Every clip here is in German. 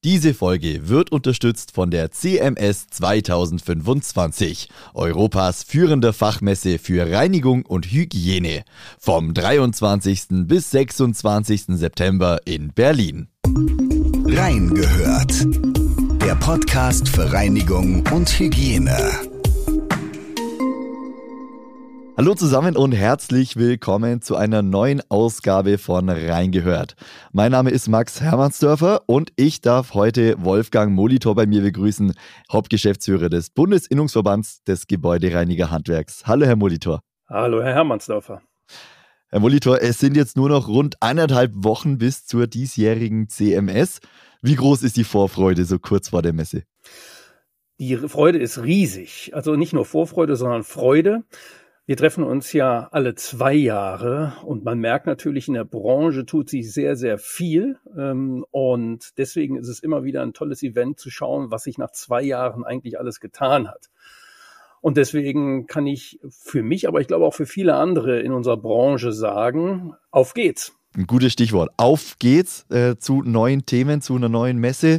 Diese Folge wird unterstützt von der CMS 2025, Europas führender Fachmesse für Reinigung und Hygiene, vom 23. bis 26. September in Berlin. Reingehört, der Podcast für Reinigung und Hygiene. Hallo zusammen und herzlich willkommen zu einer neuen Ausgabe von Reingehört. Mein Name ist Max Hermannsdörfer und ich darf heute Wolfgang Molitor bei mir begrüßen, Hauptgeschäftsführer des Bundesinnungsverbands des Gebäudereinigerhandwerks. Hallo Herr Molitor. Hallo Herr Hermannsdörfer. Herr Molitor, es sind jetzt nur noch rund 1,5 Wochen bis zur diesjährigen CMS. Wie groß ist die Vorfreude so kurz vor der Messe? Die Freude ist riesig. Also nicht nur Vorfreude, sondern Freude. Wir treffen uns ja alle 2 Jahre und man merkt natürlich, in der Branche tut sich sehr, sehr viel. Und deswegen ist es immer wieder ein tolles Event zu schauen, was sich nach 2 Jahren eigentlich alles getan hat. Und deswegen kann ich für mich, aber ich glaube auch für viele andere in unserer Branche sagen, auf geht's. Ein gutes Stichwort. Auf geht's zu neuen Themen, zu einer neuen Messe.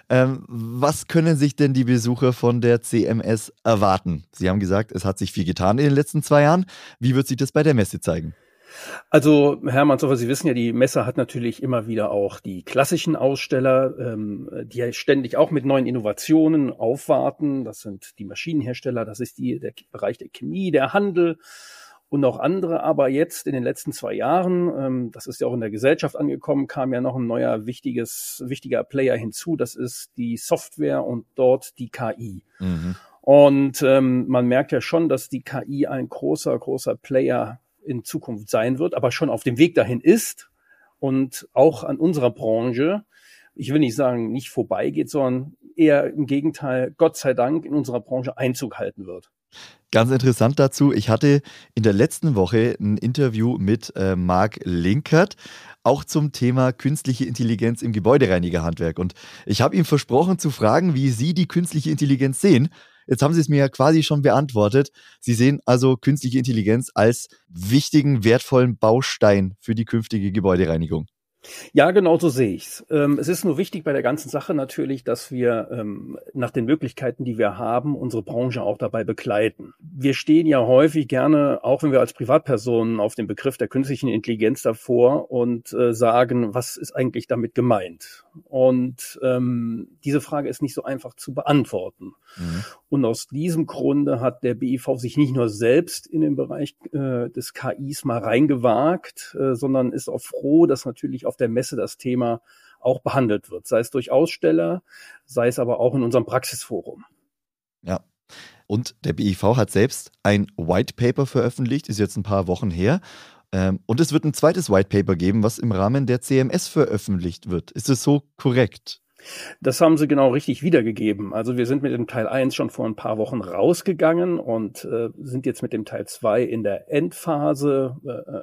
Was können sich denn die Besucher von der CMS erwarten? Sie haben gesagt, es hat sich viel getan in den letzten 2 Jahren. Wie wird sich das bei der Messe zeigen? Also, Herr Hermannsdörfer, Sie wissen ja, die Messe hat natürlich immer wieder auch die klassischen Aussteller, die ständig auch mit neuen Innovationen aufwarten. Das sind die Maschinenhersteller, das ist der Bereich der Chemie, der Handel und auch andere. Aber jetzt in den letzten 2 Jahren, das ist ja auch in der Gesellschaft angekommen, kam ja noch ein neuer wichtiger Player hinzu. Das ist die Software und dort die KI. Mhm. Und man merkt ja schon, dass die KI ein großer Player in Zukunft sein wird, aber schon auf dem Weg dahin ist und auch an unserer Branche, ich will nicht sagen, nicht vorbeigeht, sondern eher im Gegenteil, Gott sei Dank, in unserer Branche Einzug halten wird. Ganz interessant dazu, ich hatte in der letzten Woche ein Interview mit Marc Linkert, auch zum Thema künstliche Intelligenz im Gebäudereinigerhandwerk. Und ich habe ihm versprochen zu fragen, wie Sie die künstliche Intelligenz sehen. Jetzt haben Sie es mir ja quasi schon beantwortet. Sie sehen also künstliche Intelligenz als wichtigen, wertvollen Baustein für die künftige Gebäudereinigung. Ja, genau so sehe ich's. Es ist nur wichtig bei der ganzen Sache natürlich, dass wir nach den Möglichkeiten, die wir haben, unsere Branche auch dabei begleiten. Wir stehen ja häufig gerne, auch wenn wir als Privatpersonen, auf den Begriff der künstlichen Intelligenz davor und sagen, was ist eigentlich damit gemeint? Und diese Frage ist nicht so einfach zu beantworten. Mhm. Und aus diesem Grunde hat der BIV sich nicht nur selbst in den Bereich des KIs mal reingewagt, sondern ist auch froh, dass natürlich auf der Messe das Thema auch behandelt wird, sei es durch Aussteller, sei es aber auch in unserem Praxisforum. Ja, und der BIV hat selbst ein White Paper veröffentlicht, ist jetzt ein paar Wochen her. Und es wird ein zweites White Paper geben, was im Rahmen der CMS veröffentlicht wird. Ist es so korrekt? Das haben Sie genau richtig wiedergegeben. Also wir sind mit dem Teil 1 schon vor ein paar Wochen rausgegangen und sind jetzt mit dem Teil 2 in der Endphase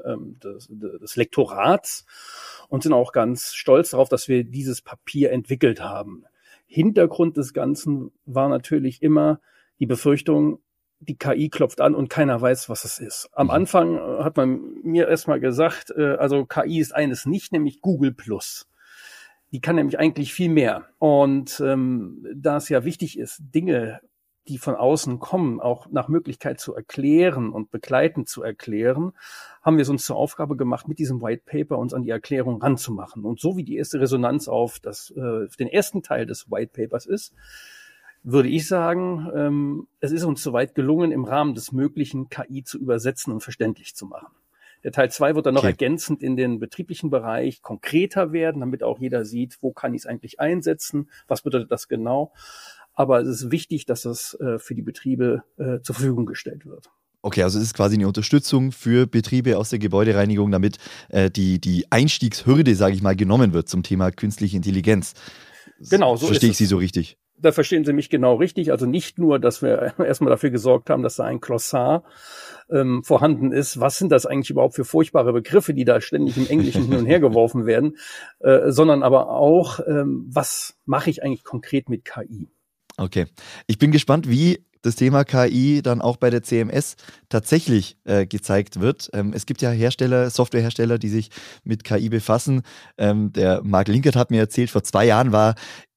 des Lektorats und sind auch ganz stolz darauf, dass wir dieses Papier entwickelt haben. Hintergrund des Ganzen war natürlich immer die Befürchtung, die KI klopft an und keiner weiß, was es ist. Am Anfang hat man mir erstmal gesagt, also KI ist eines nicht, nämlich Google+. Die kann nämlich eigentlich viel mehr. Und da es ja wichtig ist, Dinge, die von außen kommen, auch nach Möglichkeit zu erklären und begleitend zu erklären, haben wir es uns zur Aufgabe gemacht, mit diesem White Paper uns an die Erklärung ranzumachen. Und so wie die erste Resonanz auf den ersten Teil des White Papers ist, würde ich sagen, es ist uns soweit gelungen, im Rahmen des Möglichen KI zu übersetzen und verständlich zu machen. Der Teil 2 wird dann noch ergänzend in den betrieblichen Bereich konkreter werden, damit auch jeder sieht, wo kann ich es eigentlich einsetzen, was bedeutet das genau. Aber es ist wichtig, dass das für die Betriebe zur Verfügung gestellt wird. Okay, also es ist quasi eine Unterstützung für Betriebe aus der Gebäudereinigung, damit die Einstiegshürde, sage ich mal, genommen wird zum Thema künstliche Intelligenz. Genau, so verstehe ich Sie so richtig. Da verstehen Sie mich genau richtig. Also nicht nur, dass wir erstmal dafür gesorgt haben, dass da ein Glossar vorhanden ist. Was sind das eigentlich überhaupt für furchtbare Begriffe, die da ständig im Englischen hin und her geworfen werden, sondern aber auch, was mache ich eigentlich konkret mit KI? Okay. Ich bin gespannt, wie das Thema KI dann auch bei der CMS tatsächlich gezeigt wird. Es gibt ja Softwarehersteller, die sich mit KI befassen. Der Marc Linkert hat mir erzählt, vor 2 Jahren war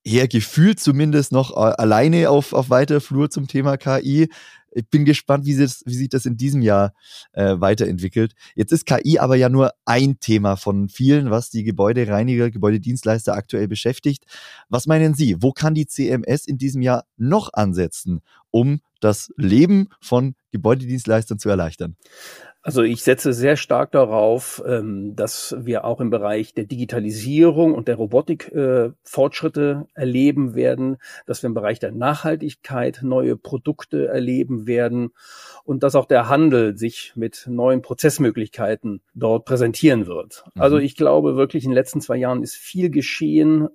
eher gefühlt zumindest noch alleine auf weiter Flur zum Thema KI. Ich bin gespannt, wie sich das in diesem Jahr weiterentwickelt. Jetzt ist KI aber ja nur ein Thema von vielen, was die Gebäudereiniger, Gebäudedienstleister aktuell beschäftigt. Was meinen Sie, wo kann die CMS in diesem Jahr noch ansetzen, um das Leben von Gebäudedienstleistern zu erleichtern? Also ich setze sehr stark darauf, dass wir auch im Bereich der Digitalisierung und der Robotik Fortschritte erleben werden, dass wir im Bereich der Nachhaltigkeit neue Produkte erleben werden und dass auch der Handel sich mit neuen Prozessmöglichkeiten dort präsentieren wird. Also ich glaube wirklich, in den letzten 2 Jahren ist viel geschehen,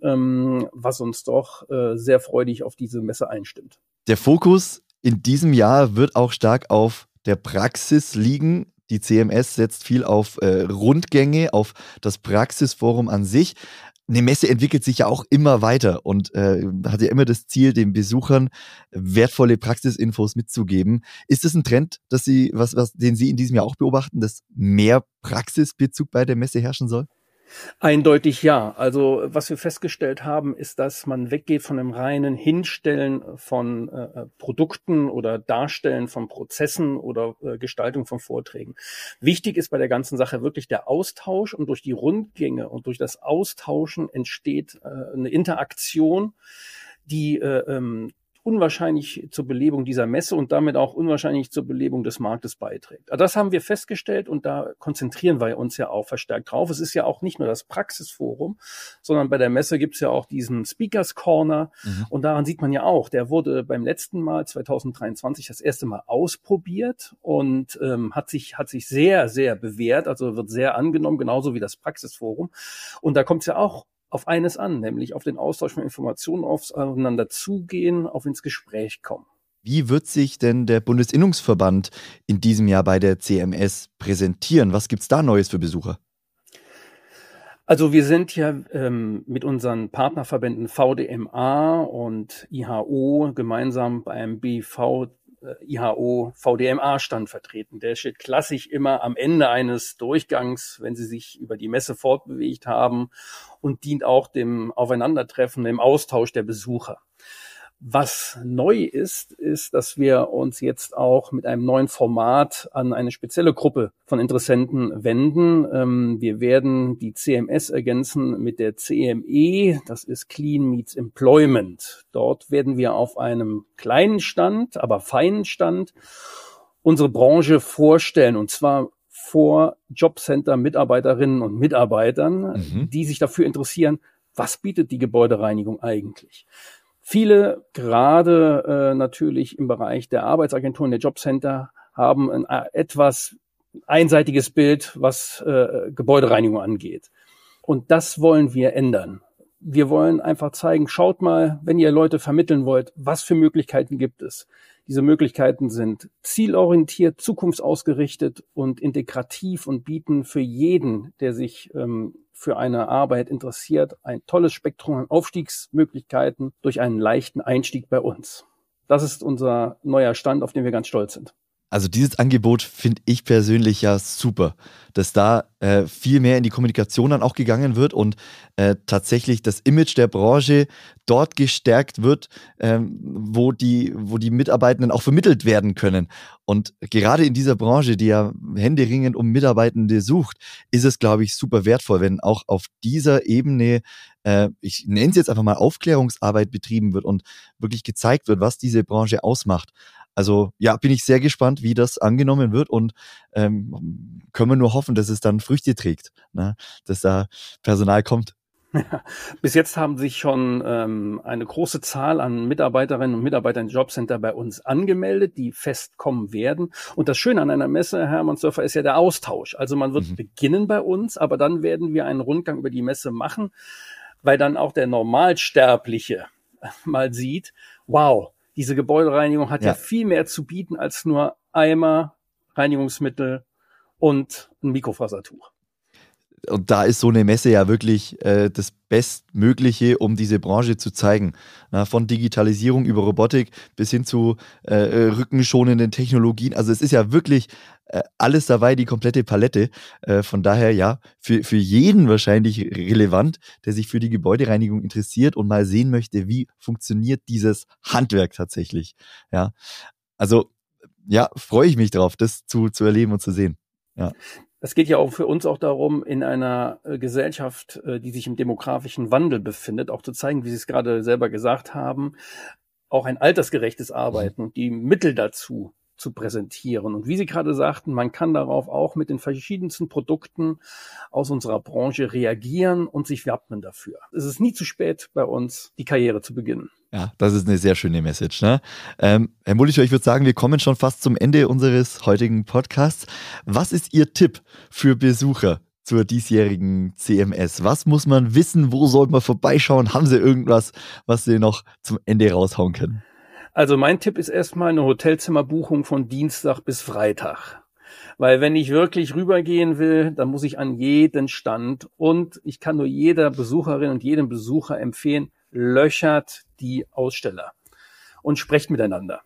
was uns doch sehr freudig auf diese Messe einstimmt. Der Fokus in diesem Jahr wird auch stark auf der Praxis liegen. Die CMS setzt viel auf Rundgänge, auf das Praxisforum an sich. Eine Messe entwickelt sich ja auch immer weiter und hat ja immer das Ziel, den Besuchern wertvolle Praxisinfos mitzugeben. Ist das ein Trend, den Sie in diesem Jahr auch beobachten, dass mehr Praxisbezug bei der Messe herrschen soll? Eindeutig ja. Also was wir festgestellt haben, ist, dass man weggeht von dem reinen Hinstellen von Produkten oder Darstellen von Prozessen oder Gestaltung von Vorträgen. Wichtig ist bei der ganzen Sache wirklich der Austausch, und durch die Rundgänge und durch das Austauschen entsteht eine Interaktion, die unwahrscheinlich zur Belebung dieser Messe und damit auch unwahrscheinlich zur Belebung des Marktes beiträgt. Also das haben wir festgestellt und da konzentrieren wir uns ja auch verstärkt drauf. Es ist ja auch nicht nur das Praxisforum, sondern bei der Messe gibt es ja auch diesen Speakers Corner und daran sieht man ja auch, der wurde beim letzten Mal 2023 das erste Mal ausprobiert und hat sich sehr, sehr bewährt, also wird sehr angenommen, genauso wie das Praxisforum. Und da kommt es ja auch auf eines an, nämlich auf den Austausch von Informationen, aufeinander zugehen, auf ins Gespräch kommen. Wie wird sich denn der Bundesinnungsverband in diesem Jahr bei der CMS präsentieren? Was gibt's da Neues für Besucher? Also wir sind ja mit unseren Partnerverbänden VDMA und IHO gemeinsam beim IHO VDMA-Stand vertreten. Der steht klassisch immer am Ende eines Durchgangs, wenn Sie sich über die Messe fortbewegt haben, und dient auch dem Aufeinandertreffen, dem Austausch der Besucher. Was neu ist, dass wir uns jetzt auch mit einem neuen Format an eine spezielle Gruppe von Interessenten wenden. Wir werden die CMS ergänzen mit der CME, das ist Clean Meets Employment. Dort werden wir auf einem kleinen Stand, aber feinen Stand, unsere Branche vorstellen, und zwar vor Jobcenter-Mitarbeiterinnen und Mitarbeitern, die sich dafür interessieren, was bietet die Gebäudereinigung eigentlich? Viele, gerade natürlich im Bereich der Arbeitsagenturen, der Jobcenter, haben ein etwas einseitiges Bild, was Gebäudereinigung angeht. Und das wollen wir ändern. Wir wollen einfach zeigen, schaut mal, wenn ihr Leute vermitteln wollt, was für Möglichkeiten gibt es. Diese Möglichkeiten sind zielorientiert, zukunftsausgerichtet und integrativ und bieten für jeden, der sich für eine Arbeit interessiert, ein tolles Spektrum an Aufstiegsmöglichkeiten durch einen leichten Einstieg bei uns. Das ist unser neuer Stand, auf den wir ganz stolz sind. Also dieses Angebot finde ich persönlich ja super, dass da viel mehr in die Kommunikation dann auch gegangen wird und tatsächlich das Image der Branche dort gestärkt wird, wo die Mitarbeitenden auch vermittelt werden können. Und gerade in dieser Branche, die ja händeringend um Mitarbeitende sucht, ist es, glaube ich, super wertvoll, wenn auch auf dieser Ebene, ich nenne es jetzt einfach mal Aufklärungsarbeit betrieben wird und wirklich gezeigt wird, was diese Branche ausmacht. Also ja, bin ich sehr gespannt, wie das angenommen wird, und können wir nur hoffen, dass es dann Früchte trägt, ne? Dass da Personal kommt. Ja, bis jetzt haben sich schon eine große Zahl an Mitarbeiterinnen und Mitarbeitern im Jobcenter bei uns angemeldet, die fest kommen werden. Und das Schöne an einer Messe, Herr Monsdorfer, ist ja der Austausch. Also man wird beginnen bei uns, aber dann werden wir einen Rundgang über die Messe machen, weil dann auch der Normalsterbliche mal sieht, wow, diese Gebäudereinigung hat ja viel mehr zu bieten als nur Eimer, Reinigungsmittel und ein Mikrofasertuch. Und da ist so eine Messe ja wirklich das Bestmögliche, um diese Branche zu zeigen. Na, von Digitalisierung über Robotik bis hin zu rückenschonenden Technologien. Also es ist ja wirklich alles dabei, die komplette Palette. Von daher ja, für jeden wahrscheinlich relevant, der sich für die Gebäudereinigung interessiert und mal sehen möchte, wie funktioniert dieses Handwerk tatsächlich. Ja, also ja, freue ich mich drauf, das zu erleben und zu sehen. Ja. Es geht ja auch für uns auch darum, in einer Gesellschaft, die sich im demografischen Wandel befindet, auch zu zeigen, wie Sie es gerade selber gesagt haben, auch ein altersgerechtes Arbeiten und die Mittel dazu zu präsentieren. Und wie Sie gerade sagten, man kann darauf auch mit den verschiedensten Produkten aus unserer Branche reagieren und sich wappnen dafür. Es ist nie zu spät, bei uns die Karriere zu beginnen. Ja, das ist eine sehr schöne Message. Ne? Herr Molitor, ich würde sagen, wir kommen schon fast zum Ende unseres heutigen Podcasts. Was ist Ihr Tipp für Besucher zur diesjährigen CMS? Was muss man wissen? Wo sollte man vorbeischauen? Haben Sie irgendwas, was Sie noch zum Ende raushauen können? Also mein Tipp ist erstmal eine Hotelzimmerbuchung von Dienstag bis Freitag. Weil wenn ich wirklich rübergehen will, dann muss ich an jeden Stand. Und ich kann nur jeder Besucherin und jedem Besucher empfehlen, löchert die Aussteller und sprecht miteinander.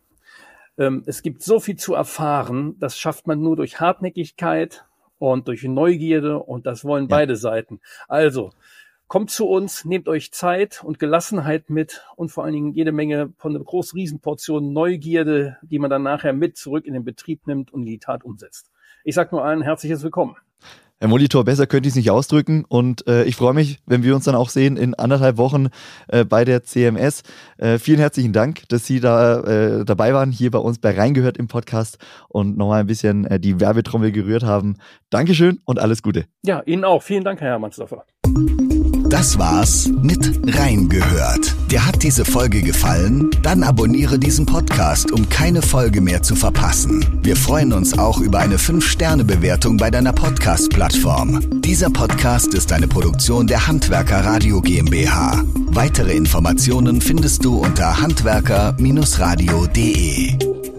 Es gibt so viel zu erfahren, das schafft man nur durch Hartnäckigkeit und durch Neugierde und das wollen beide Seiten. Also kommt zu uns, nehmt euch Zeit und Gelassenheit mit und vor allen Dingen jede Menge von einer großen Riesenportion Neugierde, die man dann nachher mit zurück in den Betrieb nimmt und in die Tat umsetzt. Ich sage nur allen herzliches Willkommen. Herr Molitor, besser könnte ich es nicht ausdrücken und ich freue mich, wenn wir uns dann auch sehen in 1,5 Wochen bei der CMS. Vielen herzlichen Dank, dass Sie da dabei waren, hier bei uns bei Reingehört im Podcast und nochmal ein bisschen die Werbetrommel gerührt haben. Dankeschön und alles Gute. Ja, Ihnen auch. Vielen Dank, Herr Hermannsdorfer. Das war's mit Reingehört. Dir hat diese Folge gefallen? Dann abonniere diesen Podcast, um keine Folge mehr zu verpassen. Wir freuen uns auch über eine 5-Sterne-Bewertung bei deiner Podcast-Plattform. Dieser Podcast ist eine Produktion der Handwerker Radio GmbH. Weitere Informationen findest du unter handwerker-radio.de.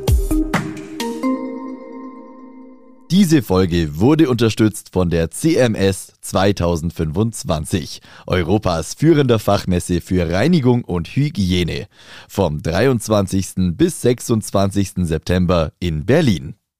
Diese Folge wurde unterstützt von der CMS 2025, Europas führender Fachmesse für Reinigung und Hygiene, vom 23. bis 26. September in Berlin.